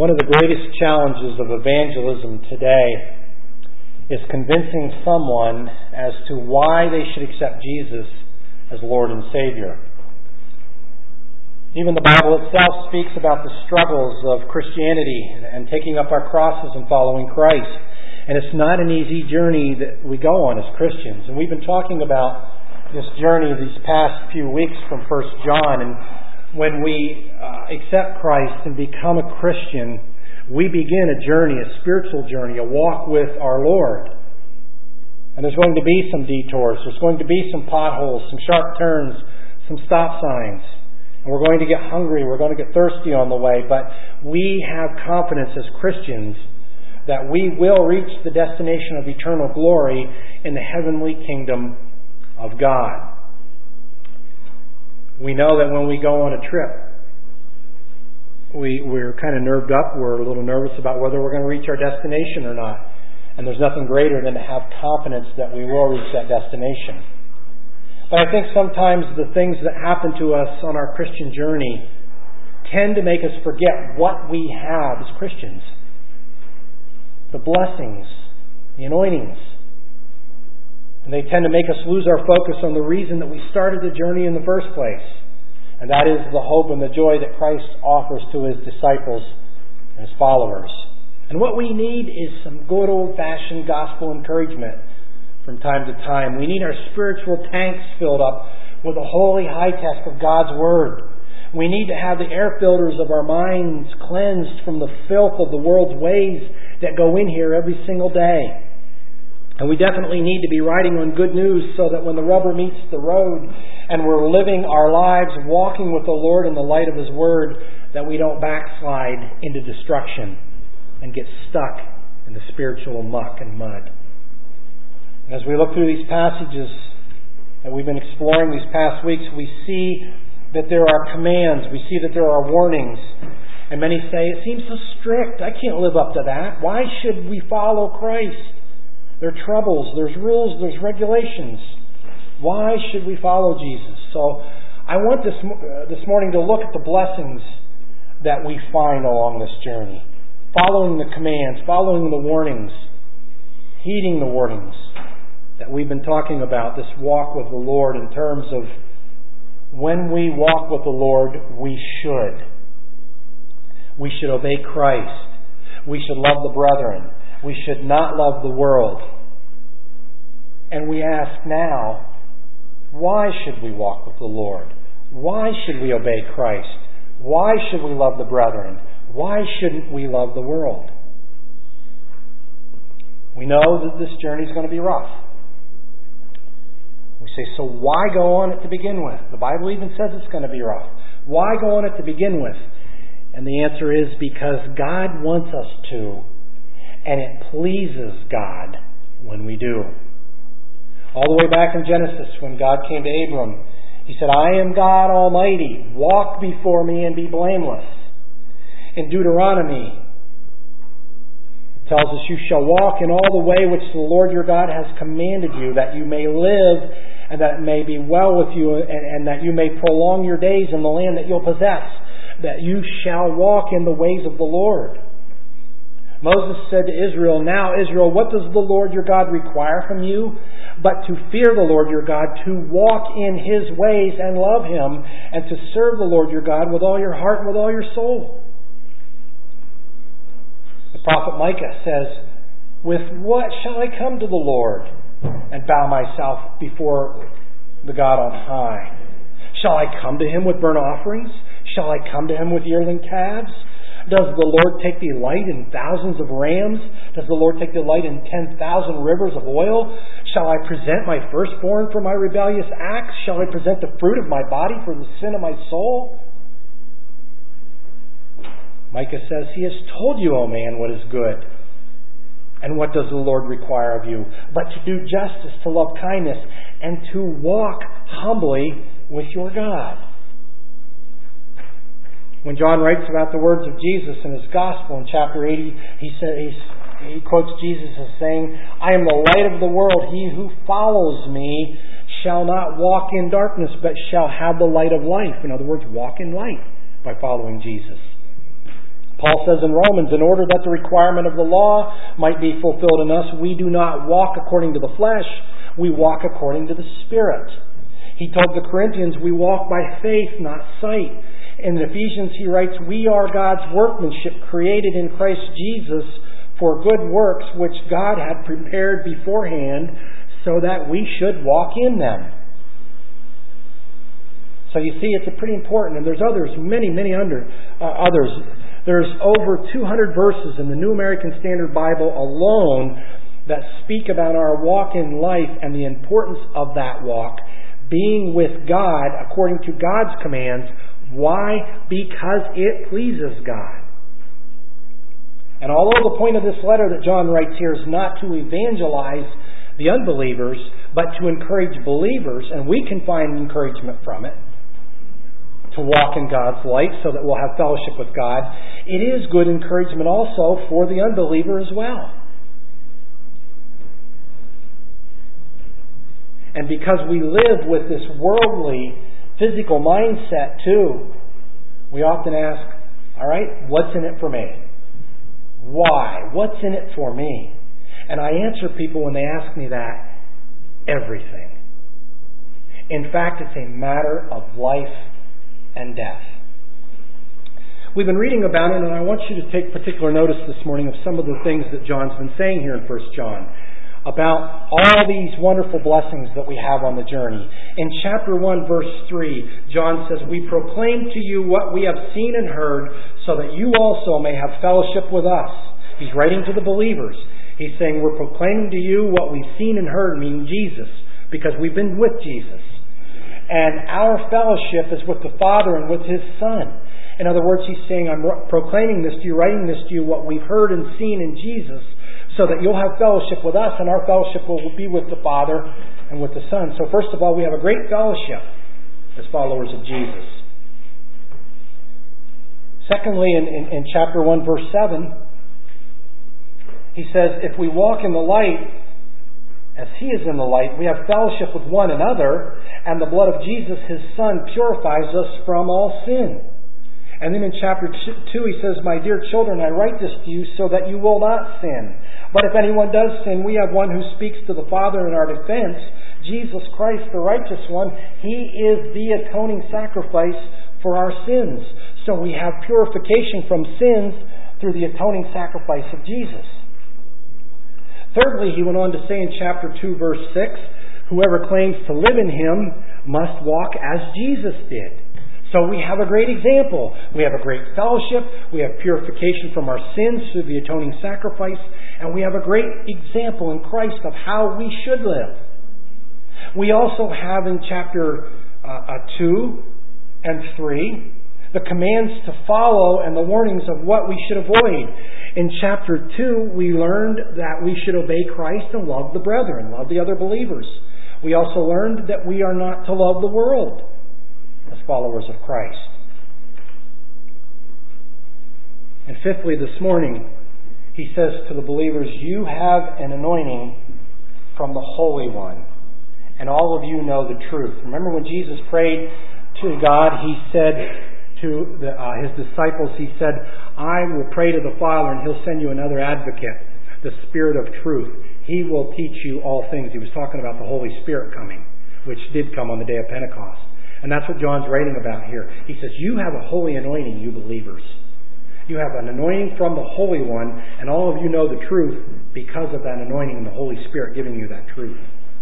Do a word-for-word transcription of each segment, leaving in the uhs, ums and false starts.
One of the greatest challenges of evangelism today is convincing someone as to why they should accept Jesus as Lord and Savior. Even the Bible itself speaks about the struggles of Christianity and taking up our crosses and following Christ. And it's not an easy journey that we go on as Christians. And we've been talking about this journey these past few weeks from First John. And when we uh, accept Christ and become a Christian, we begin a journey, a spiritual journey, a walk with our Lord. And there's going to be some detours. There's going to be some potholes, some sharp turns, some stop signs. And we're going to get hungry. We're going to get thirsty on the way. But we have confidence as Christians that we will reach the destination of eternal glory in the heavenly kingdom of God. We know that when we go on a trip, we, we're kind of nerved up. We're a little nervous about whether we're going to reach our destination or not. And there's nothing greater than to have confidence that we will reach that destination. But I think sometimes the things that happen to us on our Christian journey tend to make us forget what we have as Christians. The blessings, the anointings. And they tend to make us lose our focus on the reason that we started the journey in the first place. And that is the hope and the joy that Christ offers to His disciples and His followers. And what we need is some good old-fashioned gospel encouragement from time to time. We need our spiritual tanks filled up with a holy high test of God's Word. We need to have the air filters of our minds cleansed from the filth of the world's ways that go in here every single day. And we definitely need to be riding on good news so that when the rubber meets the road and we're living our lives walking with the Lord in the light of His Word, that we don't backslide into destruction and get stuck in the spiritual muck and mud. As we look through these passages that we've been exploring these past weeks, we see that there are commands. We see that there are warnings. And many say, it seems so strict. I can't live up to that. Why should we follow Christ? There are troubles, there's rules, there's regulations. Why should we follow Jesus? So I want this, uh, this morning to look at the blessings that we find along this journey. Following the commands, following the warnings, heeding the warnings that we've been talking about, this walk with the Lord in terms of when we walk with the Lord, we should. We should obey Christ. We should love the brethren. We should not love the world. And we ask now, why should we walk with the Lord? Why should we obey Christ? Why should we love the brethren? Why shouldn't we love the world? We know that this journey is going to be rough. We say, so why go on it to begin with? The Bible even says it's going to be rough. Why go on it to begin with? And the answer is because God wants us to. And it pleases God when we do. All the way back in Genesis, when God came to Abram, He said, I am God Almighty. Walk before me and be blameless. In Deuteronomy, it tells us, you shall walk in all the way which the Lord your God has commanded you, that you may live and that it may be well with you, and, and that you may prolong your days in the land that you'll possess, that you shall walk in the ways of the Lord. Moses said to Israel, now Israel, what does the Lord your God require from you? But to fear the Lord your God, to walk in His ways and love Him, and to serve the Lord your God with all your heart and with all your soul. The prophet Micah says, with what shall I come to the Lord and bow myself before the God on high? Shall I come to Him with burnt offerings? Shall I come to Him with yearling calves? Does the Lord take delight in thousands of rams? Does the Lord take delight in ten thousand rivers of oil? Shall I present my firstborn for my rebellious acts? Shall I present the fruit of my body for the sin of my soul? Micah says, He has told you, O man, what is good. And what does the Lord require of you? But to do justice, to love kindness, and to walk humbly with your God. When John writes about the words of Jesus in his Gospel in chapter eighty, he says, he quotes Jesus as saying, I am the light of the world. He who follows me shall not walk in darkness, but shall have the light of life. In other words, walk in light by following Jesus. Paul says in Romans, in order that the requirement of the law might be fulfilled in us, we do not walk according to the flesh, we walk according to the Spirit. He told the Corinthians, we walk by faith, not sight. In Ephesians he writes, we are God's workmanship, created in Christ Jesus for good works, which God had prepared beforehand so that we should walk in them. So you see, it's a pretty important, and there's others, many, many under, uh, others. There's over two hundred verses in the New American Standard Bible alone that speak about our walk in life and the importance of that walk being with God according to God's commands. Why? Because it pleases God. And although the point of this letter that John writes here is not to evangelize the unbelievers, but to encourage believers, and we can find encouragement from it, to walk in God's light so that we'll have fellowship with God, it is good encouragement also for the unbeliever as well. And because we live with this worldly, physical mindset too, we often ask, all right, what's in it for me? Why? What's in it for me? And I answer people when they ask me that, everything. In fact, it's a matter of life and death. We've been reading about it, and I want you to take particular notice this morning of some of the things that John's been saying here in First John about all these wonderful blessings that we have on the journey. In chapter one, verse three, John says, we proclaim to you what we have seen and heard, so that you also may have fellowship with us. He's writing to the believers. He's saying, we're proclaiming to you what we've seen and heard, meaning Jesus, because we've been with Jesus. And our fellowship is with the Father and with His Son. In other words, he's saying, I'm proclaiming this to you, writing this to you, what we've heard and seen in Jesus, so that you'll have fellowship with us, and our fellowship will be with the Father and with the Son. So first of all, we have a great fellowship as followers of Jesus. Secondly, in, in, in chapter one, verse seven, he says, if we walk in the light, as He is in the light, we have fellowship with one another, and the blood of Jesus, His Son, purifies us from all sin. And then in chapter two he says, my dear children, I write this to you so that you will not sin. But if anyone does sin, we have one who speaks to the Father in our defense, Jesus Christ, the righteous one. He is the atoning sacrifice for our sins. So we have purification from sins through the atoning sacrifice of Jesus. Thirdly, he went on to say in chapter two, verse six, whoever claims to live in Him must walk as Jesus did. So we have a great example. We have a great fellowship. We have purification from our sins through the atoning sacrifice. And we have a great example in Christ of how we should live. We also have in chapter uh, two and three the commands to follow and the warnings of what we should avoid. In chapter two, we learned that we should obey Christ and love the brethren, love the other believers. We also learned that we are not to love the world as followers of Christ. And fifthly, this morning, he says to the believers, you have an anointing from the Holy One, and all of you know the truth. Remember when Jesus prayed to God, He said to the, uh, His disciples, He said, I will pray to the Father, and He'll send you another advocate, the Spirit of truth. He will teach you all things. He was talking about the Holy Spirit coming, which did come on the day of Pentecost. And that's what John's writing about here. He says, you have a holy anointing, you believers. You have an anointing from the Holy One, and all of you know the truth because of that anointing and the Holy Spirit giving you that truth.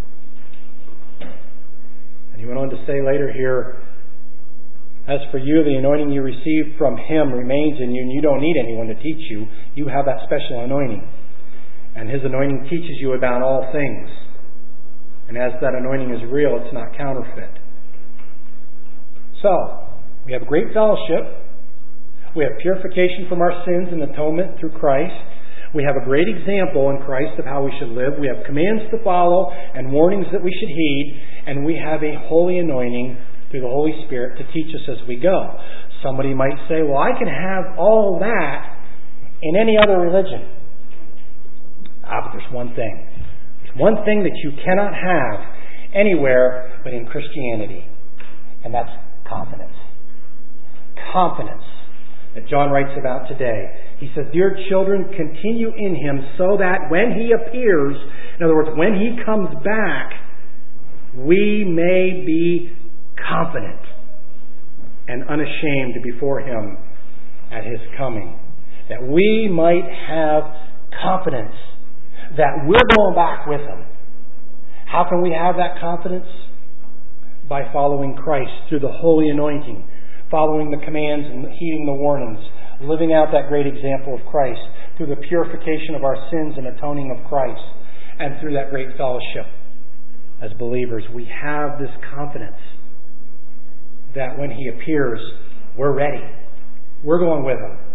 And he went on to say later here, as for you, the anointing you received from Him remains in you, and you don't need anyone to teach you. You have that special anointing. And His anointing teaches you about all things. And as that anointing is real, it's not counterfeit. So, we have great fellowship. We have purification from our sins and atonement through Christ. We have a great example in Christ of how we should live. We have commands to follow and warnings that we should heed. And we have a holy anointing through the Holy Spirit to teach us as we go. Somebody might say, well, I can have all that in any other religion. Ah, but there's one thing. There's one thing that you cannot have anywhere but in Christianity. And that's confidence. Confidence. that John writes about today. He says, "Dear children, continue in Him so that when He appears," in other words, when He comes back, "we may be confident and unashamed before Him at His coming." That we might have confidence that we're going back with Him. How can we have that confidence? By following Christ through the holy anointing, following the commands and heeding the warnings, living out that great example of Christ, through the purification of our sins and atoning of Christ, and through that great fellowship as believers. We have this confidence that when He appears, we're ready. We're going with Him.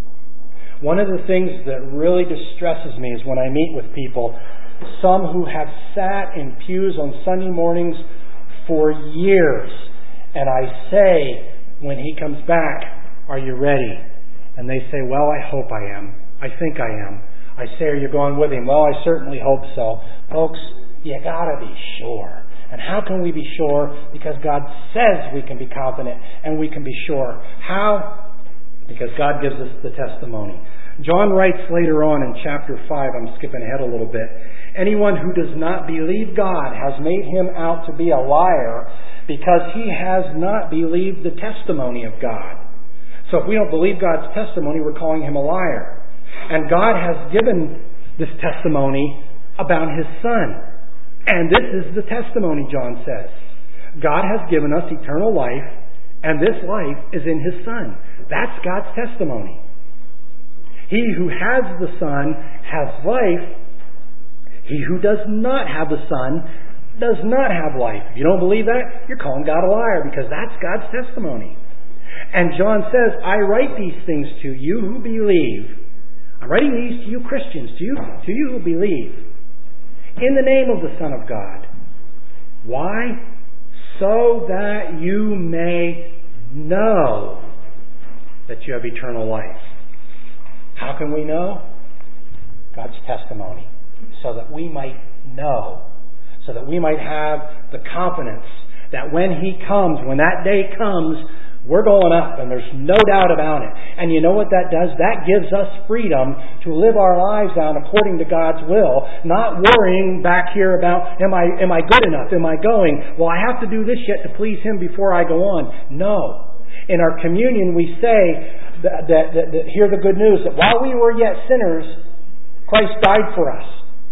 One of the things that really distresses me is when I meet with people, some who have sat in pews on Sunday mornings for years, and I say, when He comes back, "Are you ready?" And they say, "Well, I hope I am. I think I am." I say, "Are you going with Him?" "Well, I certainly hope so." Folks, you gotta be sure. And how can we be sure? Because God says we can be confident and we can be sure. How? Because God gives us the testimony. John writes later on in chapter five, I'm skipping ahead a little bit, "Anyone who does not believe God has made him out to be a liar, because he has not believed the testimony of God." So if we don't believe God's testimony, we're calling Him a liar. And God has given this testimony about His Son. And this is the testimony, John says. God has given us eternal life, and this life is in His Son. That's God's testimony. He who has the Son has life. He who does not have the Son does not have life. If you don't believe that, you're calling God a liar, because that's God's testimony. And John says, "I write these things to you who believe." I'm writing these to you Christians, to you, to you who believe, in the name of the Son of God. Why? So that you may know that you have eternal life. How can we know? God's testimony. So that we might know. So that we might have the confidence that when He comes, when that day comes, we're going up, and there's no doubt about it. And you know what that does? That gives us freedom to live our lives out according to God's will, not worrying back here about, am I am I good enough? Am I going? Well, I have to do this yet to please Him before I go on. No. In our communion, we say, that, that, that, that hear the good news, that while we were yet sinners, Christ died for us.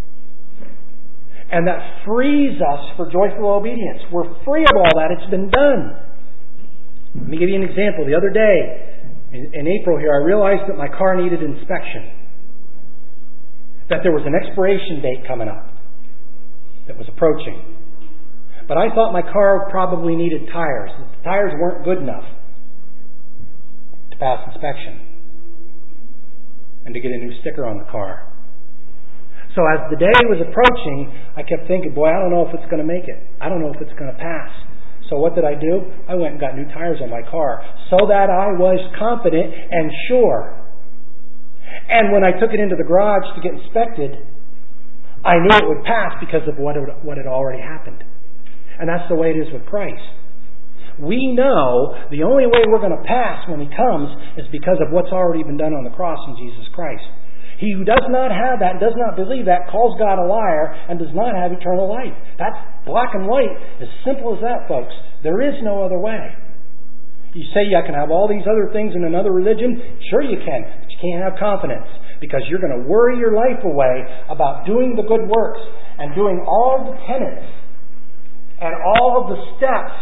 And that frees us for joyful obedience. We're free of all that. It's been done. Let me give you an example. The other day, in, in April here, I realized that my car needed inspection. That there was an expiration date coming up that was approaching. But I thought my car probably needed tires. The tires weren't good enough to pass inspection and to get a new sticker on the car. So as the day was approaching, I kept thinking, boy, I don't know if it's going to make it. I don't know if it's going to pass. So what did I do? I went and got new tires on my car so that I was confident and sure. And when I took it into the garage to get inspected, I knew it would pass because of what had, what had already happened. And that's the way it is with Christ. We know the only way we're going to pass when He comes is because of what's already been done on the cross in Jesus Christ. He who does not have that, does not believe that, calls God a liar and does not have eternal life. That's black and white. As simple as that, folks. There is no other way. You say, I can have all these other things in another religion. Sure you can, but you can't have confidence, because you're going to worry your life away about doing the good works and doing all the penance and all of the steps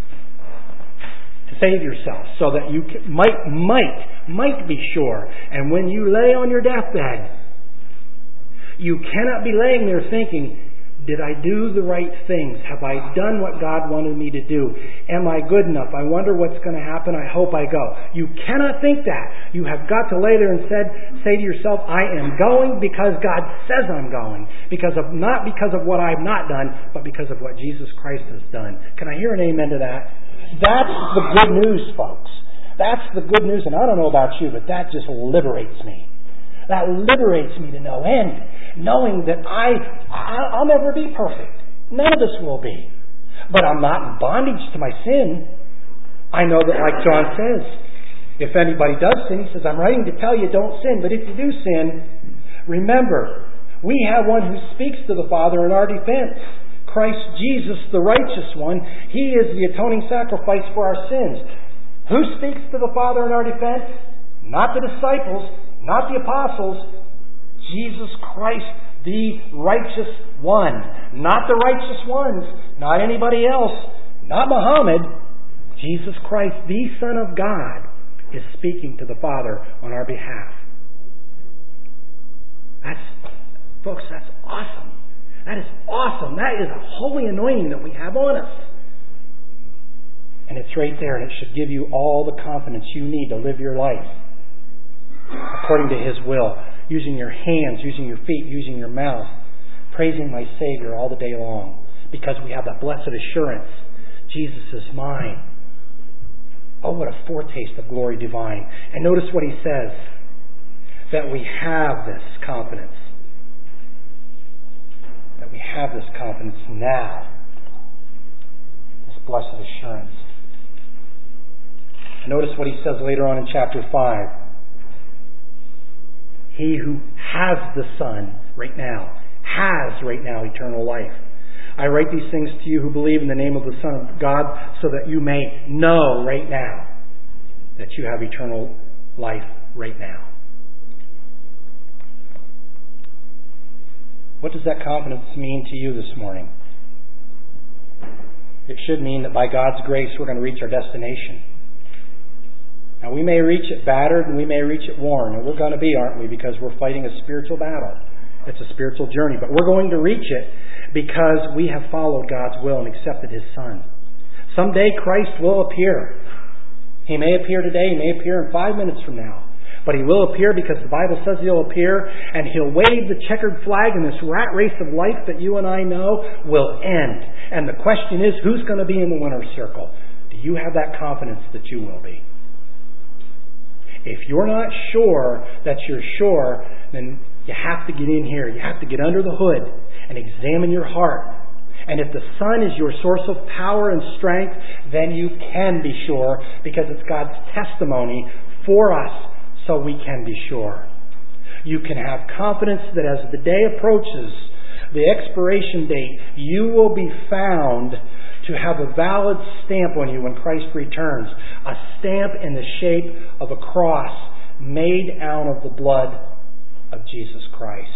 to save yourself, so that you can, might, might, might be sure. And when you lay on your deathbed, you cannot be laying there thinking, did I do the right things? Have I done what God wanted me to do? Am I good enough? I wonder what's going to happen. I hope I go. You cannot think that. You have got to lay there and said, say to yourself, I am going because God says I'm going. Because of, not because of what I've not done, but because of what Jesus Christ has done. Can I hear an amen to that? That's the good news, folks. That's the good news, and I don't know about you, but that just liberates me. That liberates me to no end, knowing that I, I'll never be perfect. None of us will be. But I'm not in bondage to my sin. I know that, like John says, If anybody does sin, he says, I'm writing to tell you don't sin. But if you do sin, remember, we have one who speaks to the Father in our defense. Christ Jesus, the righteous one. He is the atoning sacrifice for our sins. Who speaks to the Father in our defense? Not the disciples, not the apostles. Jesus Christ, the righteous one. Not the righteous ones. Not anybody else. Not Muhammad. Jesus Christ, the Son of God, is speaking to the Father on our behalf. That's, folks, that's awesome. That is awesome. That is a holy anointing that we have on us. And it's right there, and it should give you all the confidence you need to live your life according to His will, using your hands, using your feet, using your mouth, praising my Savior all the day long, because we have that blessed assurance, Jesus is mine. Oh, what a foretaste of glory divine. And notice what he says, that we have this confidence. That we have this confidence now. This blessed assurance. And notice what he says later on in chapter five. He who has the Son right now, has right now eternal life. I write these things to you who believe in the name of the Son of God, so that you may know right now that you have eternal life right now. What does that confidence mean to you this morning? It should mean that by God's grace we're going to reach our destination. Now we may reach it battered and we may reach it worn, and we're going to be, aren't we? Because we're fighting a spiritual battle. It's a spiritual journey, but we're going to reach it because we have followed God's will and accepted His Son. Someday Christ will appear. He may appear today, He may appear in five minutes from now. But He will appear because the Bible says He'll appear, and He'll wave the checkered flag, and this rat race of life that you and I know will end. And the question is, who's going to be in the winner's circle? Do you have that confidence that you will be? If you're not sure that you're sure, then you have to get in here. You have to get under the hood and examine your heart. And if the Son is your source of power and strength, then you can be sure, because it's God's testimony for us, so we can be sure. You can have confidence that as the day approaches, the expiration date, you will be found to have a valid stamp on you when Christ returns. A stamp in the shape of a cross made out of the blood of Jesus Christ.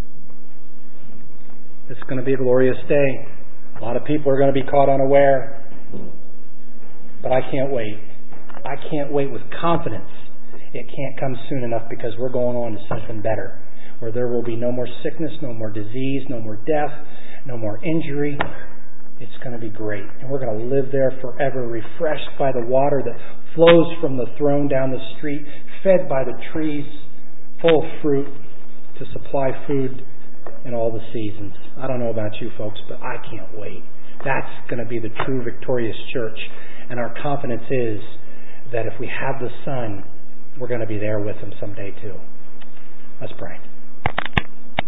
It's going to be a glorious day. A lot of people are going to be caught unaware. But I can't wait. I can't wait with confidence. It can't come soon enough, because we're going on to something better, where there will be no more sickness, no more disease, no more death, no more injury. It's going to be great. And we're going to live there forever, refreshed by the water that flows from the throne down the street, fed by the trees, full of fruit to supply food in all the seasons. I don't know about you folks, but I can't wait. That's going to be the true victorious church. And our confidence is that if we have the Son, we're going to be there with Him someday too. Let's pray.